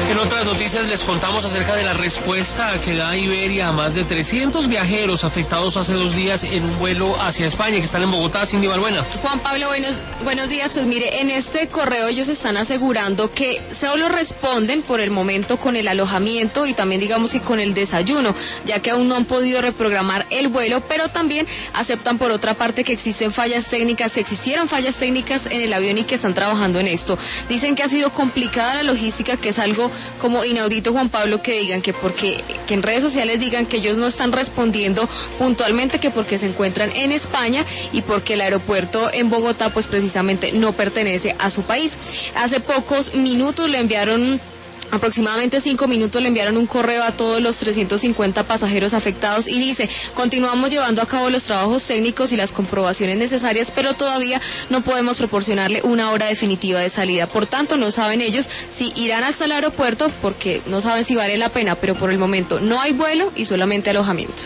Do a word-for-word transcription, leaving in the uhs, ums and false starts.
En otras noticias les contamos acerca de la respuesta que da Iberia a más de trescientos viajeros afectados hace dos días en un vuelo hacia España, que están en Bogotá. Cindy Balbuena. Juan Pablo, buenos, buenos días. Pues mire, en este correo ellos están asegurando que solo responden por el momento con el alojamiento y también digamos que con el desayuno, ya que aún no han podido reprogramar el vuelo, pero también aceptan por otra parte que existen fallas técnicas, que existieron fallas técnicas en el avión y que están trabajando en esto. Dicen que ha sido complicada la logística, que es algo como inaudito, Juan Pablo, que digan que porque que en redes sociales digan que ellos no están respondiendo puntualmente, que porque se encuentran en España y porque el aeropuerto en Bogotá pues precisamente no pertenece a su país. Hace pocos minutos le enviaron Aproximadamente cinco minutos le enviaron un correo a todos los trescientos cincuenta pasajeros afectados y dice: continuamos llevando a cabo los trabajos técnicos y las comprobaciones necesarias, pero todavía no podemos proporcionarle una hora definitiva de salida. Por tanto, no saben ellos si irán hasta el aeropuerto porque no saben si vale la pena, pero por el momento no hay vuelo y solamente alojamiento.